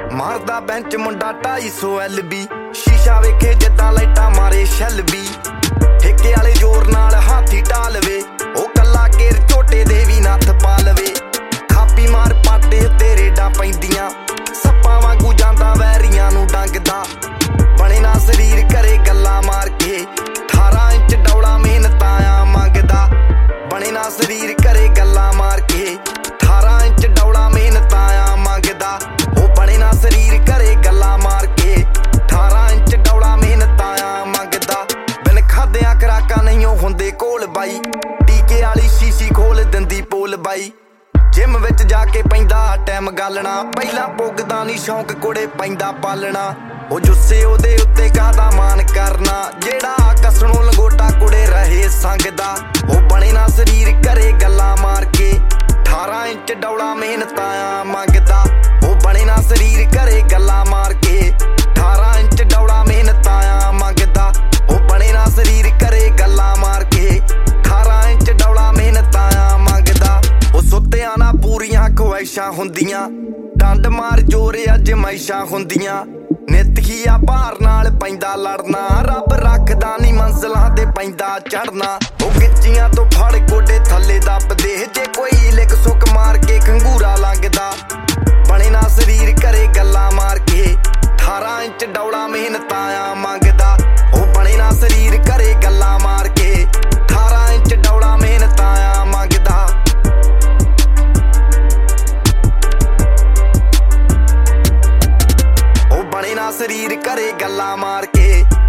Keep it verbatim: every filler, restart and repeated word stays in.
मारदा बेंच मुंडा ढाई सौ एल बी शीशा वेखे जिद्दां लाइटां मारे शैल बी ठेके वाले जोर नाल हाथी ढा लवे ओ कल्ला केर झोटे दे वी नत्थ पा लवे खापी मार पाटे उत्ते रेडां पैंदियां सप्पां वांगू जांदा वैरियां नूं डंगदा बणे ना शरीर करे गल्लां मार के अठारह इंच डौला मेहनतां मंगदा बणे ना शरीर करे गल्लां मार के अठारह इंच डौला मेहनतां मंगदा ओ बणे ना शरीर करे गल्लां मार के अठारह इंच डौला मेहनतां मंगदा बिन खादियां खराकां नहीं हुंदे कोल बाई टीके वाली शीशी खोल दिंदी पोल बाई जिम विच जाके पैंदा टाइम गालना पहिलां पुगदा नहीं शौक कुड़े पैंदा पालना ओ जुस्से ओदे उत्ते काहदा मान करना जेड़ा कसणों लंगोटा कुड़े रहे संगदा ओ बणे ना शरीर करे गल्लां मार के अठारह इंच डौला मेहनतां मंगदा ओ बणे ना शरीर करे गल्लां मार के अठारह इंच डौला मेहनतां मंगदा ओ बणे ना शरीर करे गल्लां मार के अठारह इंच डौला मेहनतां मंगदा ओ सुत्तियां ना पूरियां ख्वाहिशां हुंदियां डंड मार जोरे अजमाइशां हुंदियां नित ही आ भार नाल पैंदा लड़ना रब रखदा नहीं मंजिलां ते पैंदा चढ़ना ओ गिच्चियां तो फड़ गोडे थल्ले दबदे जे कोई लिक सुक मार के खंगूरा लंघदा बणे ना शरीर करे गल्लां मार के अठारह इंच डौला मेहनतां मंगदा ओ बणे ना शरीर करे गल्लां मार के अठारह इंच डौला मेहनतां मंगदा ओ बणे ना शरीर करे गल्लां मार के